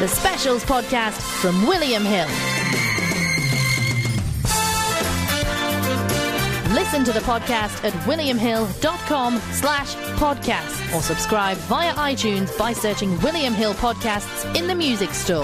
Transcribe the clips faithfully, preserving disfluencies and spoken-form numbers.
the Specials podcast from William Hill. Listen to the podcast at williamhill.com slash podcast or subscribe via iTunes by searching William Hill Podcasts in the music store.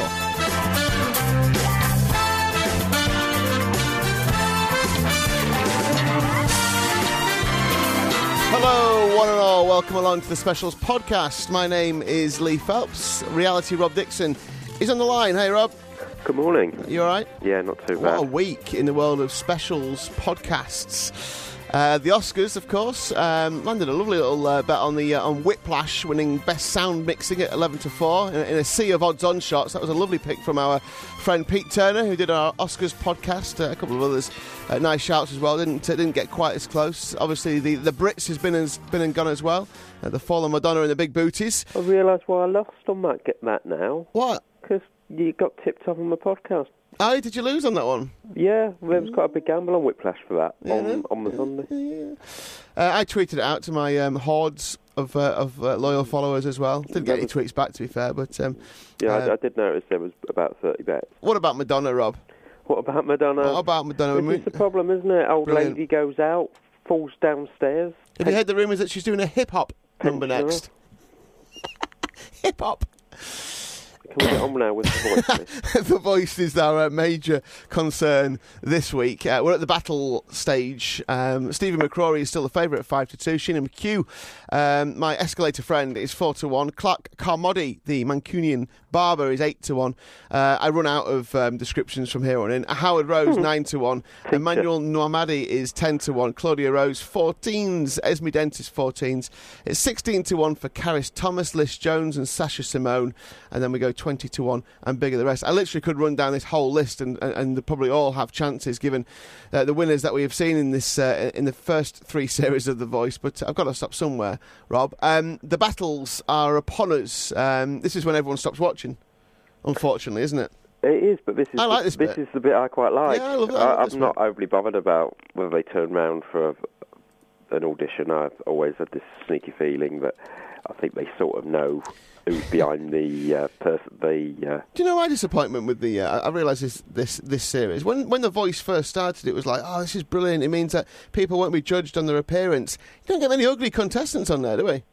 Hello, one and all. Welcome along to the Specials podcast. My name is Lee Phelps. Reality Rob Dixon is on the line. Hey, Rob. Good morning. You all right? Yeah, not too What bad. a week in the world of Specials podcasts. Uh, the Oscars, of course, um, landed a lovely little uh, bet on the uh, on Whiplash, winning Best Sound Mixing at eleven to four in a, in a sea of odds-on shots. That was a lovely pick from our friend Pete Turner, who did our Oscars podcast. Uh, a couple of others, uh, nice shouts as well. Didn't uh, didn't get quite as close. Obviously, the, the Brits has been as been and gone as well. Uh, the Fallen Madonna and the Big Booties. I realise why I lost on that, get that now. What? Because you got tipped off on the podcast. Oh, did you lose on that one? Yeah, there was quite a big gamble on Whiplash for that Yeah, on, on the yeah, Sunday. Yeah. Uh, I tweeted it out to my um, hordes of uh, of uh, loyal followers as well. Didn't get any tweets back, to be fair, but um, Yeah, uh, I, I did notice there was about thirty bets. what about Madonna, Rob? What about Madonna? What about Madonna? This is the problem, isn't it? Old Brilliant. lady goes out, falls downstairs. Have you heard the rumours that she's doing a hip hop number Pensioner. next? Hip hop. Can we get on now with the voice, please? The Voice is our uh, major concern this week. Uh, we're at the battle stage. Um, Stephen McCrory is still the favourite at five to two. Sheena McHugh, um, my escalator friend, is four to one. Clark Carmody, the Mancunian barber, is eight to one. Uh, I run out of um, descriptions from here on in. Howard Rose, nine to one. Emmanuel Nouamadi is ten to one. Claudia Rose, fourteens. Esme Dentist, fourteens. It's sixteen to one for Caris Thomas, Liz Jones, and Sasha Simone. And then we go twenty to one and bigger the rest. I literally could run down this whole list and, and, and they probably all have chances given uh, the winners that we have seen in this uh, in the first three series of The Voice, but I've got to stop somewhere, Rob. Um, the battles are upon us. Um, this is when everyone stops watching, unfortunately, isn't it? It is, but this is I like the, this bit. is the bit I quite like. Yeah, I love it. I love I, this I'm not bit. overly bothered about whether they turn round for a, an audition. I've always had this sneaky feeling that I think they sort of know who's behind the uh, person. The uh, Do you know my disappointment with the? Uh, I realise this this this series when when The Voice first started, it was like, oh, this is brilliant. It means that people won't be judged on their appearance. You don't get many ugly contestants on there, do we?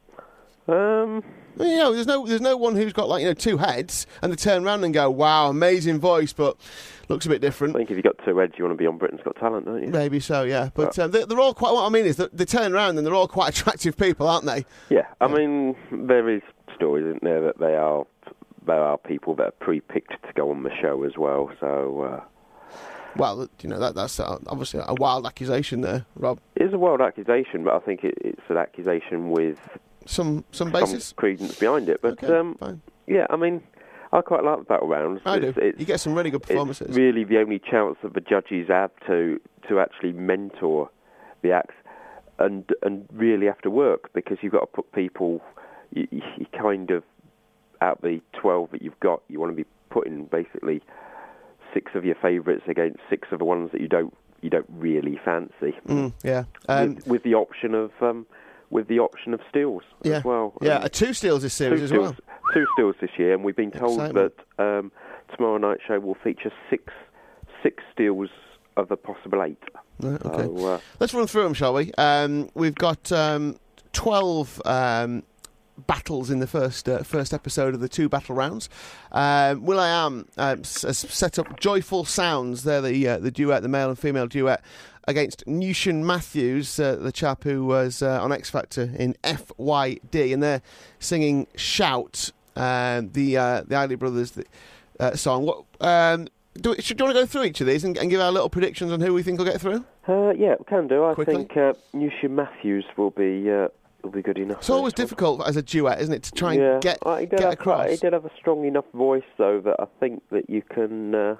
um. I mean, you know, there's no there's no one who's got like you know two heads and they turn around and go, wow, amazing voice, but looks a bit different. I think if you've got two heads, you want to be on Britain's Got Talent, don't you? Maybe so, yeah. But um, they, they're all quite. What I mean is that they turn around and they're all quite attractive people, aren't they? Yeah, I mean, there is stories, isn't there, that they are there are people that are pre-picked to go on the show as well. So uh, Well, you know that that's uh, obviously a wild accusation there, Rob. it is a wild accusation, but I think it, it's an accusation with Some some some basis. credence behind it. But Okay, um, fine. yeah, I mean, I quite like the battle rounds. I do. It's, it's, You get some really good performances. It's really the only chance that the judges have to to actually mentor the acts and and really have to work, because you've got to put people. You, you kind of out the twelve that you've got, you want to be putting basically six of your favourites against six of the ones that you don't you don't really fancy. Mm, yeah. Um, with, with the option of um, with the option of steals yeah. as well. Yeah. Um, Uh, two steals this series two as steals, well. two steals this year, and we've been told Excitement. that um, tomorrow night's show will feature six six steals of a possible eight. Right, okay. So, uh, Let's run through them, shall we? Um, we've got um, twelve um, battles in the first uh, first episode of the two battle rounds. Um, Will I Am uh, s- has set up Joyful Sounds. They're the uh, the duet, the male and female duet, against Newshan Matthews, uh, the chap who was uh, on X Factor in F Y D, and they're singing "Shout," uh, the uh, the Isley Brothers uh, song. What? Um, do, we- should, do you want to go through each of these and, and give our little predictions on who we think will get through? uh, yeah, we can do. I Quickly. think uh, Newshan Matthews will be uh, will be good enough. It's always for this one. difficult as a duet, isn't it, to try and yeah. get Uh, he did get have across. quite- he did have a strong enough voice, though, that I think that you can. Uh,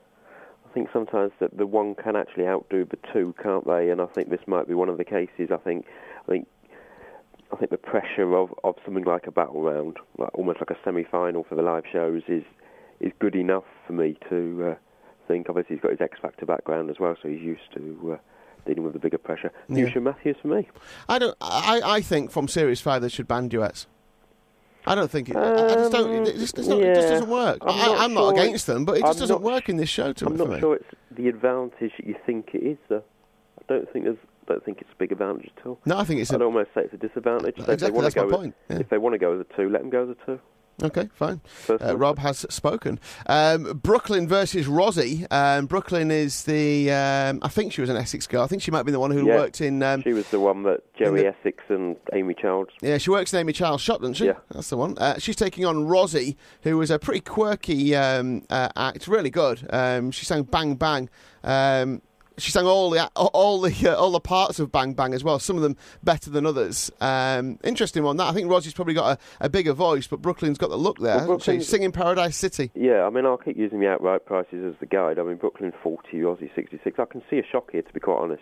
I think sometimes that the one can actually outdo the two, can't they? And I think this might be one of the cases. I think, I think, I think the pressure of, of something like a battle round, like almost like a semi-final for the live shows, is is good enough for me to uh, think. Obviously, he's got his X Factor background as well, so he's used to uh, dealing with the bigger pressure. Yeah. Newshan Matthews for me. I don't. I, I think from Series Five they should ban duets. I don't think it. Um, I just don't. It just, not, yeah, it just doesn't work. I'm I, not I'm sure not against them, but it just I'm doesn't not, work in this show. To I'm for not me. sure it's the advantage that you think it is, though. I don't think there's. I don't think it's a big advantage at all. No, I think it's. I'd a, almost say it's a disadvantage. Exactly, if they want that's to go my as, point. Yeah. If they want to go as a two, let them go as a two. Okay, fine. Uh, Rob has spoken. Um, Brooklyn versus Rosie. Um, Brooklyn is the. Um, I think she was an Essex girl. I think she might be the one who yeah, worked in. Um, she was the one that Joey the, Essex and Amy Childs. Yeah, she works in Amy Childs' shop, doesn't she? Yeah, that's the one. Uh, she's taking on Rosie, who was a pretty quirky um, uh, act. Really good. Um, she sang Bang Bang. Um, She sang all the all the uh, all the parts of Bang Bang as well. Some of them better than others. Um, interesting one that. I think Rosie's probably got a, a bigger voice, but Brooklyn's got the look there. Well, Brooklyn, she's singing Paradise City. Yeah, I mean, I'll keep using the outright prices as the guide. I mean, Brooklyn forty, Rosie sixty-six. I can see a shock here, to be quite honest.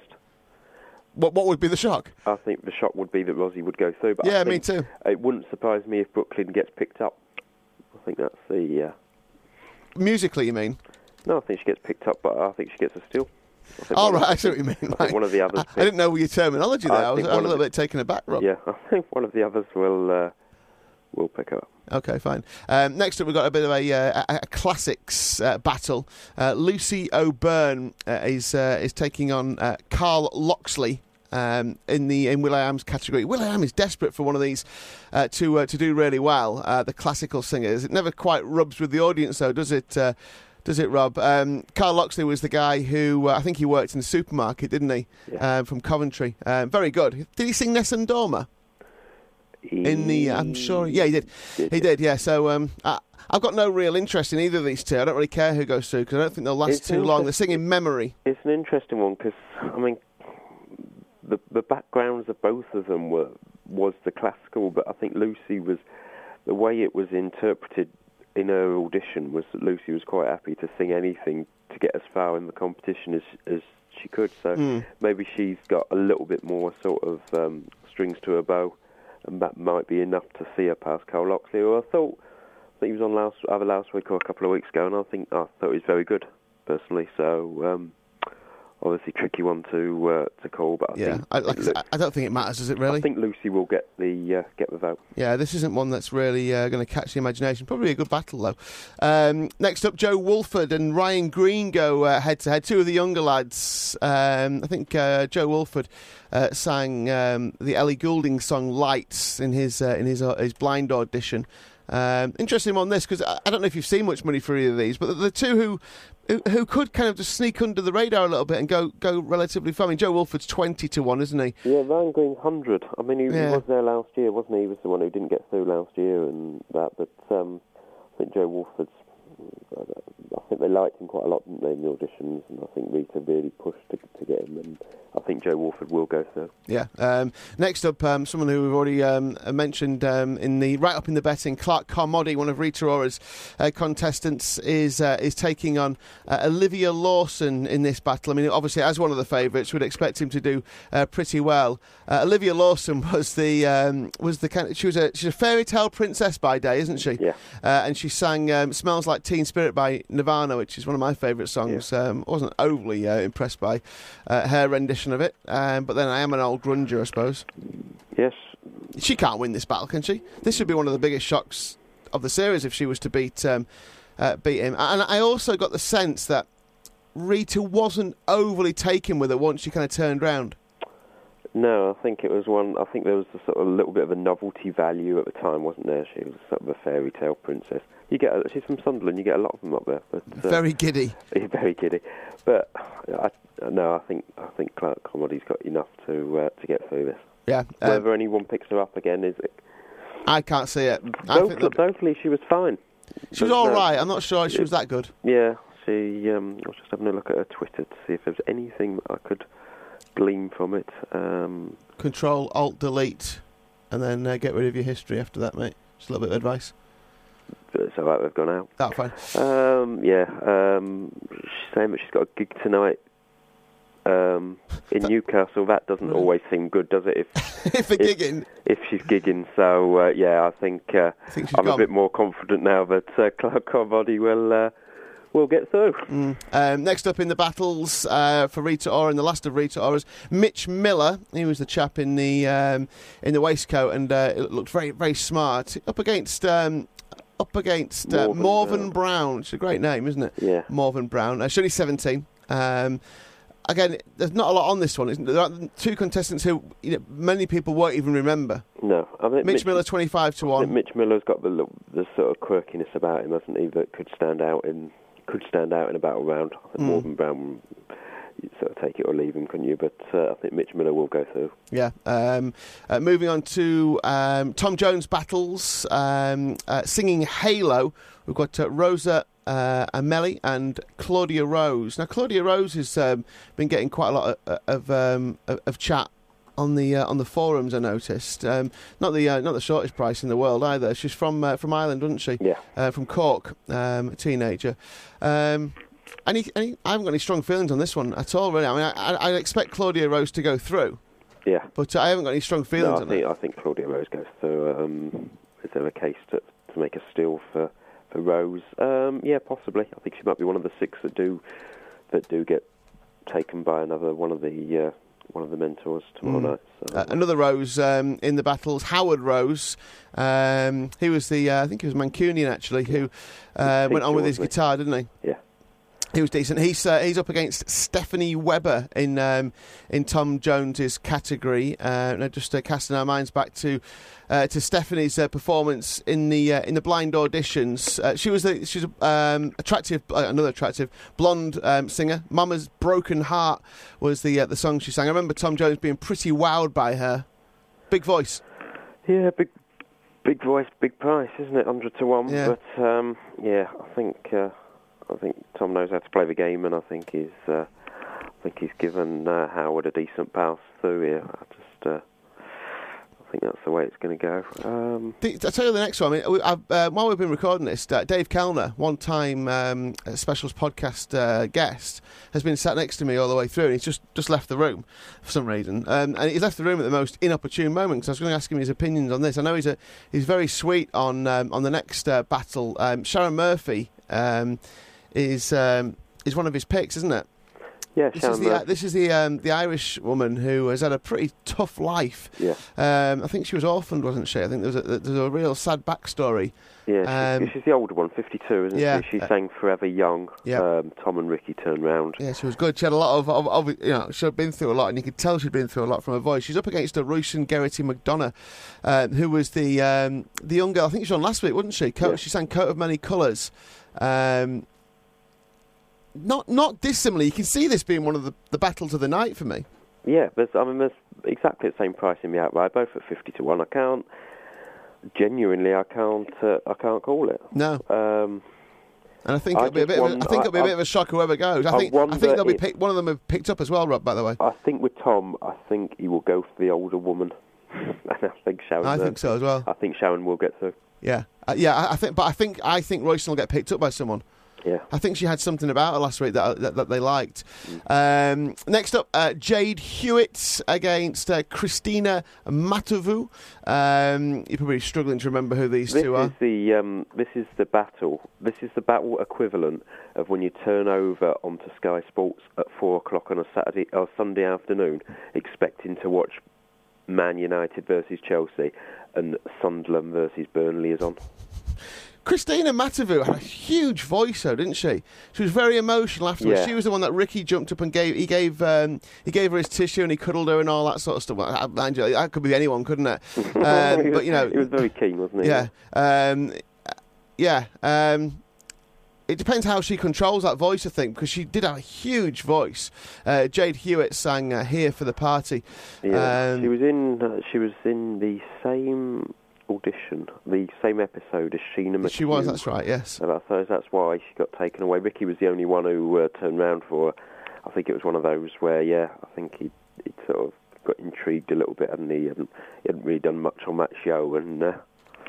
What what would be the shock? I think the shock would be that Rosie would go through. But yeah, I me think too. It wouldn't surprise me if Brooklyn gets picked up. I think that's the. Uh... Musically, you mean? No, I think she gets picked up, but I think she gets a steal. Oh, right, I see what you mean. I think one of the others. I, I didn't know your terminology there. I, I was, I was a little the, bit taken aback, Rob. Yeah, I think one of the others will uh, will pick her up. Okay, fine. Um, next up, we've got a bit of a, uh, a, a classics uh, battle. Uh, Lucy O'Byrne uh, is uh, is taking on uh, Carl Loxley. Um, in the in will.i.am's category. will.i.am is desperate for one of these uh, to uh, to do really well. Uh, the classical singers. It never quite rubs with the audience, though, does it? Uh, Does it, Rob? Um, Carl Loxley was the guy who, uh, I think he worked in the supermarket, didn't he? Yeah. Um, from Coventry. Um, very good. Did he sing Nessun Dorma? He in the, uh, I'm sure, yeah, he did. did he did, yeah. So um, I, I've got no real interest in either of these two. I don't really care who goes through because I don't think they'll last it's too long. They're singing Memory. It's an interesting one because, I mean, the the backgrounds of both of them were was the classical, but I think Lucy was, the way it was interpreted in her audition was that Lucy was quite happy to sing anything to get as far in the competition as as she could. So mm. maybe she's got a little bit more sort of um, strings to her bow, and that might be enough to see her past Carl Loxley, who I thought I think he was on last either last week or a couple of weeks ago, and I think I thought he was very good personally. So um, obviously tricky one to uh, to call, but I yeah, think, I, like I, said, I don't think it matters, does it really? I think Lucy will get the uh, get the vote. Yeah, this isn't one that's really uh, going to catch the imagination. Probably a good battle though. Um, next up, Joe Woolford and Ryan Green go uh, head to head. Two of the younger lads. Um, I think uh, Joe Woolford uh, sang um, the Ellie Goulding song "Lights" in his uh, in his uh, his blind audition. Um, interesting on this because I, I don't know if you've seen much money for either of these, but the, the two who, who who could kind of just sneak under the radar a little bit and go go relatively far. I mean, Joe Woolford's twenty to one, isn't he? Yeah, Ryan Green's hundred. I mean, he, yeah. he was there last year, wasn't he? He was the one who didn't get through last year and that. But um, I think Joe Woolford's. I think they liked him quite a lot, didn't they, in the auditions? And I think Rita really pushed to, to get him, and I think Joe Woolford will go through. Yeah. Um, next up, um, someone who we've already um, mentioned um, in the right up in the betting, Clark Carmody, one of Rita Ora's uh, contestants, is uh, is taking on uh, Olivia Lawson in this battle. I mean, obviously, as one of the favourites, we'd expect him to do uh, pretty well. Uh, Olivia Lawson was the um, was the kind of, she was a she's a fairy tale princess by day, isn't she? Yeah. Uh, and she sang um, "Smells Like Teen Spirit" by Nirvana, which is one of my favourite songs. Yeah. Um, I wasn't overly uh, impressed by uh, her rendition of it, um, but then I am an old grunger, I suppose. Yes. She can't win this battle, can she? This would be one of the biggest shocks of the series if she was to beat um, uh, beat him. And I also got the sense that Rita wasn't overly taken with her once she kind of turned round. No, I think it was one. I think there was a sort of a little bit of a novelty value at the time, wasn't there? She was sort of a fairy tale princess. You get, a, she's from Sunderland. You get a lot of them up there. But, uh, very giddy. Very giddy. But I, no, I think I think Clark Carmody's got enough to uh, to get through this. Yeah. Um, Whether anyone picks her up again is it? I can't see it. Vocally, vocally she was fine. She was all no, right. I'm not sure she was that good. Yeah. She. Um, I was just having a look at her Twitter to see if there was anything that I could glean from it. Um, Control Alt Delete, and then uh, get rid of your history after that, mate. Just a little bit of advice. It's all right, they've gone out. That's fine. Um, yeah, um, she's saying that she's got a gig tonight um, in Newcastle. That doesn't really always seem good, does it? If if they're gigging, if she's gigging, so uh, yeah, I think, uh, I think I'm gone. a bit more confident now that uh, Clark Carmody will uh, we'll get through. Mm. Um, next up in the battles uh, for Rita Ora, and the last of Rita Ora's, Mitch Miller. He was the chap in the um, in the waistcoat, and uh, it looked very very smart. Up against um, up against uh, Morven Morven Brown. Brown. It's a great name, isn't it? Yeah. Morven Brown. Uh, she's only seventeen. Um, again, there's not a lot on this one. Isn't there? There are two contestants who you know, many people won't even remember. No, I think Mitch, Mitch Miller, twenty-five to I think one. Mitch Miller's got the little- the sort of quirkiness about him, hasn't he? That could stand out in could stand out in a battle round. I think Mm. Morven Brown, you sort of take it or leave him, couldn't you? But uh, I think Mitch Miller will go through. Yeah. Um, uh, moving on to um, Tom Jones battles, um, uh, singing Halo. We've got uh, Rosa uh, Amelli and Claudia Rose. Now, Claudia Rose has um, been getting quite a lot of, of, um, of, of chat on the uh, on the forums. I noticed. Um, not the uh, not the shortest price in the world either. She's from uh, from Ireland, wasn't she? Yeah. Uh, from Cork, um, a teenager. Um, any, any, I haven't got any strong feelings on this one at all, really. I mean, I, I, I expect Claudia Rose to go through, Yeah. but I haven't got any strong feelings No, I on think it. I think Claudia Rose goes through. Um, is there a case to to make a steal for for Rose? Um, yeah, possibly. I think she might be one of the six that do that do get taken by another one of the uh, one of the mentors tomorrow Mm. night. So. Uh, another Rose um, in the battles, Howard Rose. Um, he was the, uh, I think he was Mancunian actually, who uh, went on with his Wasn't he? guitar, didn't he? Yeah. He was decent. He's uh, he's up against Stephanie Webber in um, in Tom Jones's category. Uh, now just uh, casting our minds back to uh, to Stephanie's uh, performance in the uh, in the blind auditions. Uh, she was a, she's a um, attractive, uh, another attractive blonde um, singer. Mama's Broken Heart was the uh, the song she sang. I remember Tom Jones being pretty wowed by her. Big voice. Yeah, big, big voice, big price, isn't it? Hundred to one. Yeah. But um, yeah, I think uh, I think Tom knows how to play the game, and I think he's uh, I think he's given uh, Howard a decent pass through here. I just uh, I think that's the way it's going to go. Um, The- I'll tell you the next one. I mean, we- I've, uh, while we've been recording this, uh, Dave Kellner, one-time um, uh, Specials podcast uh, guest, has been sat next to me all the way through, and he's just, just left the room for some reason. Um, and he's left the room at the most inopportune moment, because I was going to ask him his opinions on this. I know he's a, he's very sweet on um, on the next uh, battle. Um, Sharon Murphy um, is um, is one of his picks, isn't it? yeah, This Sharon is the uh, Murphy. this is the um, the Irish woman who has had a pretty tough life. Yeah, Um, I think she was orphaned, wasn't she? I think there was a, there was a real sad backstory. yeah. She's, Um, she's the older one, fifty-two, isn't yeah. she? She sang "Forever Young." Yeah. Um, Tom and Ricky turned round. Yeah, she was good. She had a lot of, of, of, you know, she'd been through a lot, and you could tell she'd been through a lot from her voice. She's up against a Roisin Geraghty McDonough, um, who was the um, the young girl. I think she was on last week, wasn't she? Coat, Yeah. She sang "Coat of Many Colours." Um, not not dissimilar. You can see this being one of the, the battles of the night for me. Yeah, there's, I mean, there's exactly the same price in the outright, both at fifty to one. I can't genuinely, I can't, uh, I can't call it. No, Um, and I think I it'll be a just bit. Of a, wonder- I think it'll be a I- bit of a shock whoever goes. I I think. I wonder think they'll be if- picked, one of them have picked up as well, Rob. By the way, I think with Tom, I think he will go for the older woman, and I think Sharon. I think so as well. I think Sharon will get through. Yeah, uh, yeah. I, I think, but I think I think Roisin will get picked up by someone. Yeah. I think she had something about her last week that that, that they liked. Um, next up, uh, Jade Hewitt against uh, Christina Matovu. Um, you're probably struggling to remember who these This two is are. the um, this is the battle. This is the battle equivalent of when you turn over onto Sky Sports at four o'clock on a Saturday or Sunday afternoon, expecting to watch Man United versus Chelsea, and Sunderland versus Burnley is on. Christina Matovu had a huge voice, though, didn't she? She was very emotional afterwards. Yeah. She was the one that Ricky jumped up and gave. He gave um, he gave her his tissue and he cuddled her and all that sort of stuff. Well, mind you, that could be anyone, couldn't it? Um, He was- but you know, he was very keen, wasn't he? yeah, um, yeah. Um, it depends how she controls that voice, I think, because she did have a huge voice. Uh, Jade Hewitt sang uh, "Here for the Party." Yeah, Um, she was in. Uh, she was in the same audition, the same episode as Sheena McHugh. She was. That's right. Yes. And I suppose that's why she got taken away. Ricky was the only one who uh, turned round for her. I think it was one of those where, yeah, I think he he sort of got intrigued a little bit, and he hadn't, he hadn't really done much on that show, and uh,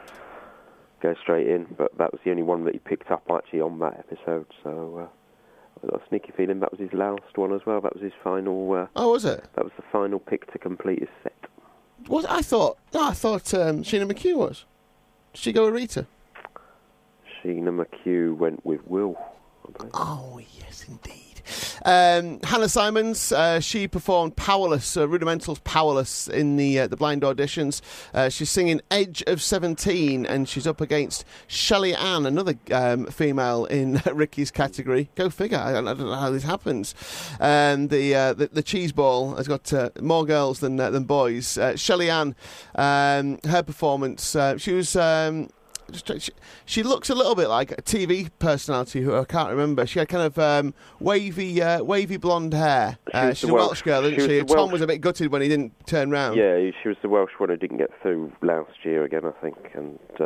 go straight in. But that was the only one that he picked up actually on that episode. So uh, I've got a sneaky feeling that was his last one as well. That was his final. Uh, Oh, was it? that was the final pick to complete his set. Was I thought? No, I thought um, Sheena McHugh was. Did she go with Rita? Sheena McHugh went with Will. I believe. Oh, yes, indeed. Um, Hannah Simons, uh, she performed Powerless, uh, Rudimental's Powerless in the uh, the blind auditions. Uh, she's singing Edge of seventeen, and she's up against Shelley Ann, another um, female in Ricky's category. Go figure, I, I don't know how this happens. And the uh, the, the cheese ball has got uh, more girls than uh, than boys. Uh, Shelley Ann, um, her performance, uh, she was... Um, She, she looks a little bit like a T V personality who I can't remember. She had kind of um, wavy, uh, wavy blonde hair. Uh, she's a Welsh, Welsh girl, isn't she? she? Tom Welsh. was a bit gutted when he didn't turn round. Yeah, she was the Welsh one who didn't get through last year again, I think. And uh,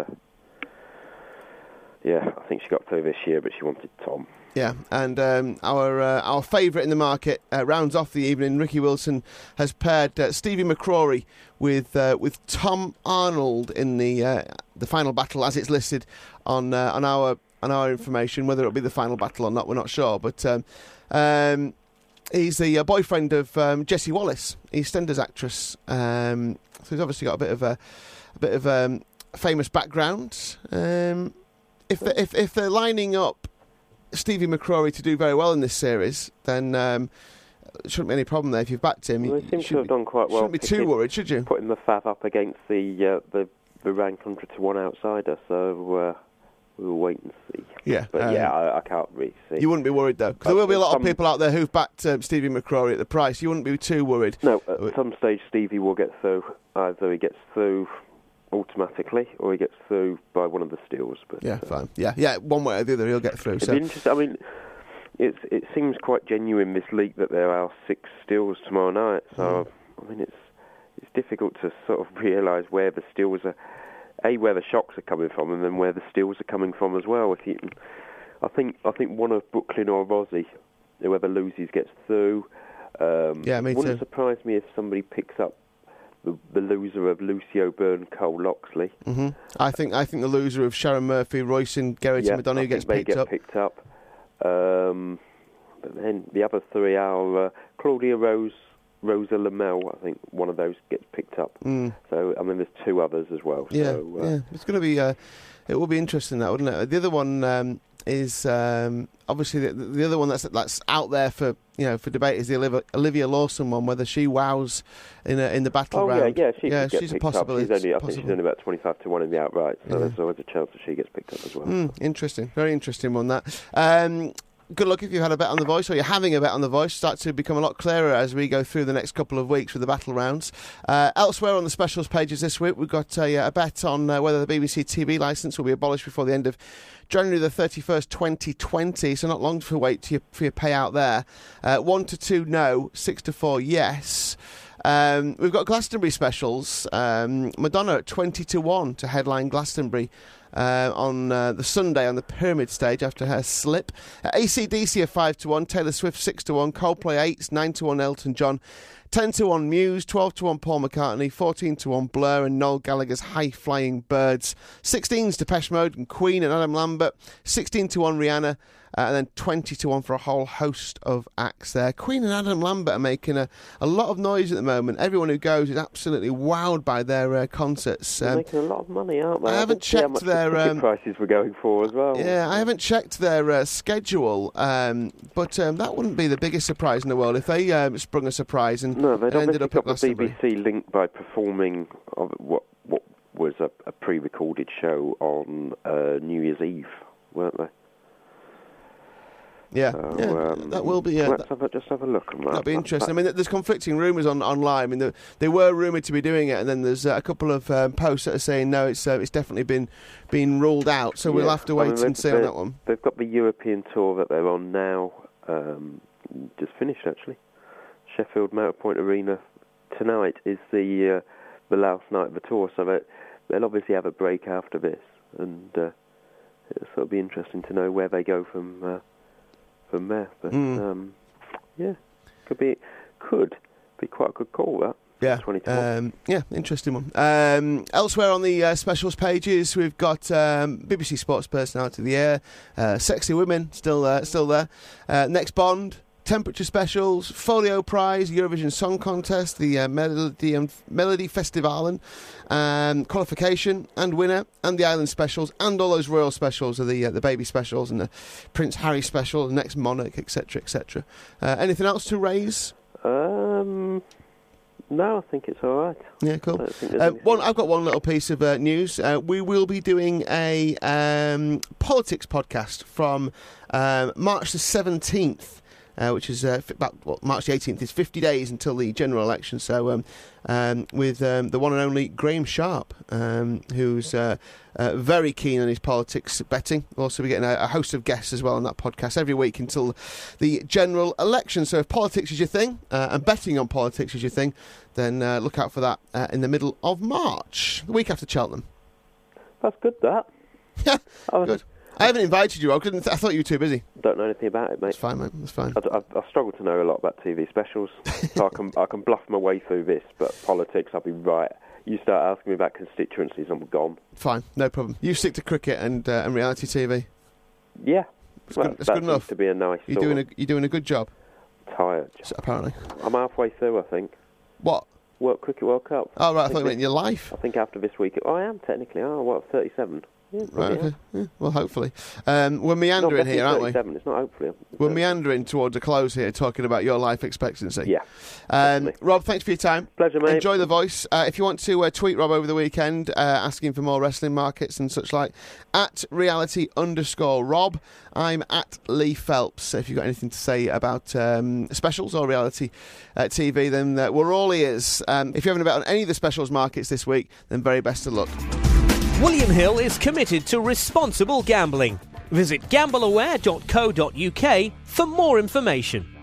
yeah, I think she got through this year, but she wanted Tom. Yeah, and um, our uh, our favourite in the market uh, rounds off the evening. Ricky Wilson has paired uh, Stevie McCrory with uh, with Tom Arnold in the uh, the final battle, as it's listed on uh, on our on our information. Whether it'll be the final battle or not, we're not sure. But um, um, he's the uh, boyfriend of um, Jessie Wallace, EastEnders actress. Um, so he's obviously got a bit of a, a bit of um, famous background. Um, if they, if if they're lining up Stevie McCrory to do very well in this series, then um, shouldn't be any problem there if you've backed him. Well, they seem to have done quite well. Shouldn't be too worried, should you? Putting the Fav up against the uh, the, the ranked one hundred to one outsider, so uh, we'll wait and see. Yeah, but um, yeah, I, I can't really see. You wouldn't be worried though, because there will be a lot of people out there who've backed um, Stevie McCrory at the price. You wouldn't be too worried. No, at some stage Stevie will get through. Either he gets through automatically, or he gets through by one of the steals. But yeah, uh, fine. Yeah, yeah. One way or the other, he'll get through. It'd so. be interesting. I mean, it's it seems quite genuine this league that there are six steals tomorrow night. So mm. I mean, it's it's difficult to sort of realise where the steals are, a where the shocks are coming from, and then where the steals are coming from as well. If you, I think I think one of Brooklyn or Rozzy, whoever loses gets through. Um, yeah, me too. Wouldn't surprise me if somebody picks up The, the loser of Lucio Byrne, Cole Loxley. Mm-hmm. I think I think the loser of Sharon Murphy, Royson, Gerrit, and Madonna gets they picked get up. picked up. Um, but then the other three are uh, Claudia Rose, Rosa Lamel. I think one of those gets picked up. Mm. So I mean, there's two others as well. Yeah, so, uh, yeah. It's going to be. Uh, it will be interesting, that, wouldn't it? The other one um, is um, obviously the, the other one that's that's out there for. You know, for debate is the Olivia, Olivia Lawson one, whether she wows in a, in the battle oh, round. yeah, yeah, she yeah, she's she's a picked possibility. Up. She's only, I possible. think she's only about twenty-five to one in the outright, so yeah. There's always a chance that she gets picked up as well. Mm, interesting, very interesting one that. Um, good luck if you had a bet on The Voice, or you're having a bet on The Voice. Start to become a lot clearer as we go through the next couple of weeks with the battle rounds. Uh, elsewhere on the specials pages this week, we've got a, a bet on uh, whether the B B C T V licence will be abolished before the end of January the thirty-first, twenty twenty, so not long to wait to your, for your payout there. Uh, one to two, no. Six to four, yes. Um, we've got Glastonbury specials. Um, Madonna at twenty to one to headline Glastonbury uh, on uh, the Sunday on the Pyramid stage after her slip. Uh, A C D C at five to one, Taylor Swift six to one, Coldplay eight, nine to one Elton John, ten to one Muse, twelve to one Paul McCartney, fourteen to one Blur and Noel Gallagher's High Flying Birds, sixteen's Depeche Mode and Queen and Adam Lambert, sixteen to one Rihanna, uh, and then twenty to one for a whole host of acts there. Queen and Adam Lambert are making a, a lot of noise at the moment. Everyone who goes is absolutely wowed by their uh, concerts. They're um, making a lot of money, aren't they? I haven't I checked checked how much their the ticket um, prices were going for as well. Yeah, I haven't checked their uh, schedule, um, but um, that wouldn't be the biggest surprise in the world if they um, sprung a surprise and, no, they'd and ended up at got the B B Glastonbury. C linked by performing of what what was a, a pre-recorded show on uh, New Year's Eve, weren't they? Yeah, so, yeah um, that will be. Yeah, let's that, have a, just have a look on that. that'll be interesting. I mean, there's conflicting rumours on online. I mean, the, they were rumoured to be doing it, and then there's uh, a couple of um, posts that are saying no, it's uh, it's definitely been been ruled out. So yeah. we'll have to wait I mean, and see on that one. They've got the European tour that they're on now, um, just finished actually. Sheffield Motorpoint Arena tonight is the uh, the last night of the tour, so they, they'll obviously have a break after this, and uh, it'll sort of be interesting to know where they go from uh, from there. But mm. um, yeah, could be could be quite a good call that. Yeah, um, yeah, interesting one. Um, elsewhere on the uh, specials pages, we've got um, B B C Sports Personality of the Year, uh, Sexy Women, still uh, still there. Uh, next Bond. temperature specials, Folio Prize, Eurovision Song Contest, the uh, Melody and Melody Festivalen, um, qualification and winner, and the Island specials, and all those royal specials, of the uh, the baby specials and the Prince Harry special, the next monarch, et cetera, et cetera. Uh, anything else to raise? Um. No, I think it's all right. Yeah, cool. Uh, one, I've got one little piece of uh, news. Uh, we will be doing a um, politics podcast from um, March the seventeenth, uh, which is uh, f- about well, March the eighteenth. Is fifty days until the general election. So, um, um, with um, the one and only Graham Sharp, um, who's uh, uh, very keen on his politics betting. We'll also be getting a, a host of guests as well on that podcast every week until the general election. So, if politics is your thing uh, and betting on politics is your thing, then uh, look out for that uh, in the middle of March, the week after Cheltenham. That's good, that. Yeah, I was, good. I haven't invited you, I couldn't. Th- I thought you were too busy. Don't know anything about it, mate. That's fine, mate. That's fine. I, I, I struggle to know a lot about T V specials, so I can I can bluff my way through this, but politics, I'll be right. You start asking me about constituencies, I'm gone. Fine, no problem. You stick to cricket and uh, and reality T V. Yeah, it's well, good, it's that good enough. seems to be a nice. You're doing a you're doing a good job. Tired. So, apparently. I'm halfway through, I think. What? World Cricket World Cup. Oh right, I, I thought you it, meant in your life. I think after this week, oh, I am technically. Oh, what, thirty-seven? Yeah, right, yeah. okay. Yeah, well, hopefully. Um, we're meandering not here, aren't we? thirty-seven. It's not hopefully. We're meandering towards a close here, talking about your life expectancy. Yeah. Um, Rob, thanks for your time. Pleasure, mate. Enjoy the voice. Uh, if you want to uh, tweet Rob over the weekend, uh, asking for more wrestling markets and such like, at reality underscore Rob. I'm at Lee Phelps. If you've got anything to say about um, specials or reality uh, T V, then uh, we're all ears. Um, if you haven't bet on any of the specials markets this week, then very best of luck. William Hill is committed to responsible gambling. Visit gamble aware dot co dot uk for more information.